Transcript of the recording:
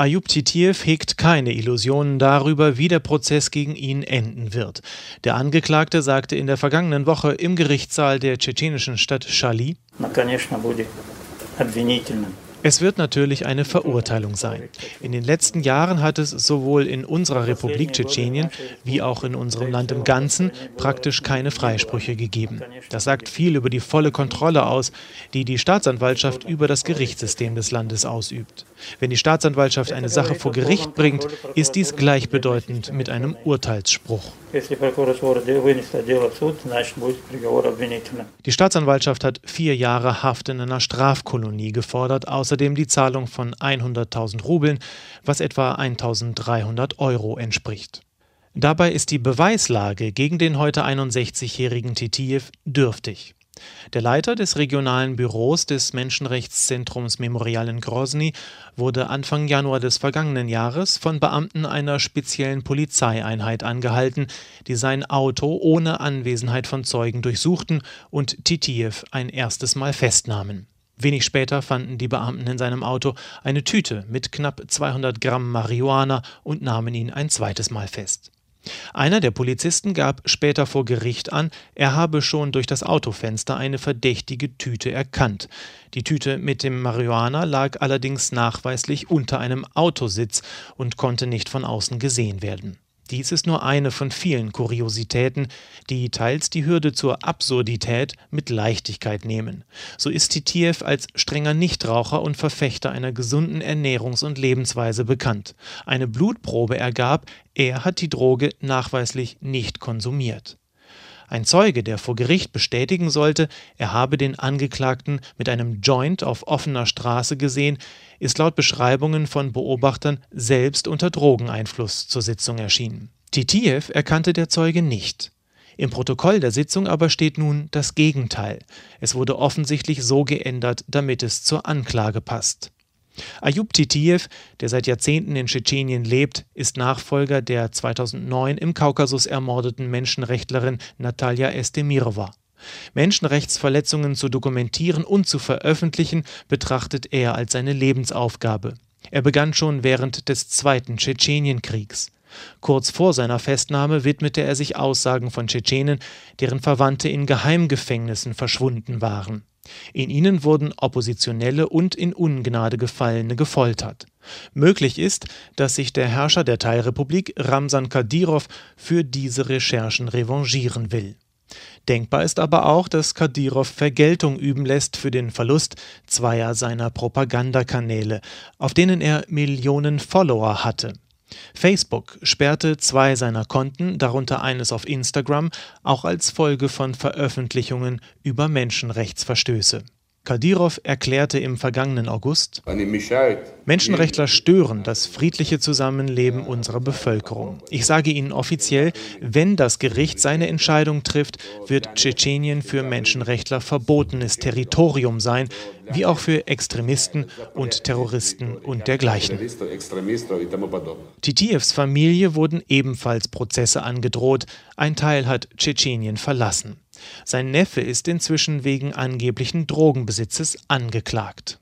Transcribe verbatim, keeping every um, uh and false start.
Ayub Titijew hegt keine Illusionen darüber, wie der Prozess gegen ihn enden wird. Der Angeklagte sagte in der vergangenen Woche im Gerichtssaal der tschetschenischen Stadt Schali: Es wird natürlich eine Verurteilung sein. In den letzten Jahren hat es sowohl in unserer Republik Tschetschenien wie auch in unserem Land im Ganzen praktisch keine Freisprüche gegeben. Das sagt viel über die volle Kontrolle aus, die die Staatsanwaltschaft über das Gerichtssystem des Landes ausübt. Wenn die Staatsanwaltschaft eine Sache vor Gericht bringt, ist dies gleichbedeutend mit einem Urteilsspruch. Die Staatsanwaltschaft hat vier Jahre Haft in einer Strafkolonie gefordert, außerdem die Zahlung von hunderttausend Rubeln, was etwa eintausenddreihundert Euro entspricht. Dabei ist die Beweislage gegen den heute einundsechzigjährigen Titijew dürftig. Der Leiter des regionalen Büros des Menschenrechtszentrums Memorial in Grosny wurde Anfang Januar des vergangenen Jahres von Beamten einer speziellen Polizeieinheit angehalten, die sein Auto ohne Anwesenheit von Zeugen durchsuchten und Titijew ein erstes Mal festnahmen. Wenig später fanden die Beamten in seinem Auto eine Tüte mit knapp zweihundert Gramm Marihuana und nahmen ihn ein zweites Mal fest. Einer der Polizisten gab später vor Gericht an, er habe schon durch das Autofenster eine verdächtige Tüte erkannt. Die Tüte mit dem Marihuana lag allerdings nachweislich unter einem Autositz und konnte nicht von außen gesehen werden. Dies ist nur eine von vielen Kuriositäten, die teils die Hürde zur Absurdität mit Leichtigkeit nehmen. So ist Titijew als strenger Nichtraucher und Verfechter einer gesunden Ernährungs- und Lebensweise bekannt. Eine Blutprobe ergab, er hat die Droge nachweislich nicht konsumiert. Ein Zeuge, der vor Gericht bestätigen sollte, er habe den Angeklagten mit einem Joint auf offener Straße gesehen, ist laut Beschreibungen von Beobachtern selbst unter Drogeneinfluss zur Sitzung erschienen. Titijew erkannte der Zeuge nicht. Im Protokoll der Sitzung aber steht nun das Gegenteil. Es wurde offensichtlich so geändert, damit es zur Anklage passt. Ayub Titijew, der seit Jahrzehnten in Tschetschenien lebt, ist Nachfolger der zweitausendneun im Kaukasus ermordeten Menschenrechtlerin Natalja Estemirova. Menschenrechtsverletzungen zu dokumentieren und zu veröffentlichen, betrachtet er als seine Lebensaufgabe. Er begann schon während des Zweiten Tschetschenienkriegs. Kurz vor seiner Festnahme widmete er sich Aussagen von Tschetschenen, deren Verwandte in Geheimgefängnissen verschwunden waren. In ihnen wurden Oppositionelle und in Ungnade Gefallene gefoltert. Möglich ist, dass sich der Herrscher der Teilrepublik, Ramsan Kadyrov, für diese Recherchen revanchieren will. Denkbar ist aber auch, dass Kadyrov Vergeltung üben lässt für den Verlust zweier seiner Propagandakanäle, auf denen er Millionen Follower hatte. Facebook sperrte zwei seiner Konten, darunter eines auf Instagram, auch als Folge von Veröffentlichungen über Menschenrechtsverstöße. Kadyrov erklärte im vergangenen August: Menschenrechtler stören das friedliche Zusammenleben unserer Bevölkerung. Ich sage Ihnen offiziell, wenn das Gericht seine Entscheidung trifft, wird Tschetschenien für Menschenrechtler verbotenes Territorium sein, wie auch für Extremisten und Terroristen und dergleichen. Titijews Familie wurden ebenfalls Prozesse angedroht, ein Teil hat Tschetschenien verlassen. Sein Neffe ist inzwischen wegen angeblichen Drogenbesitzes angeklagt.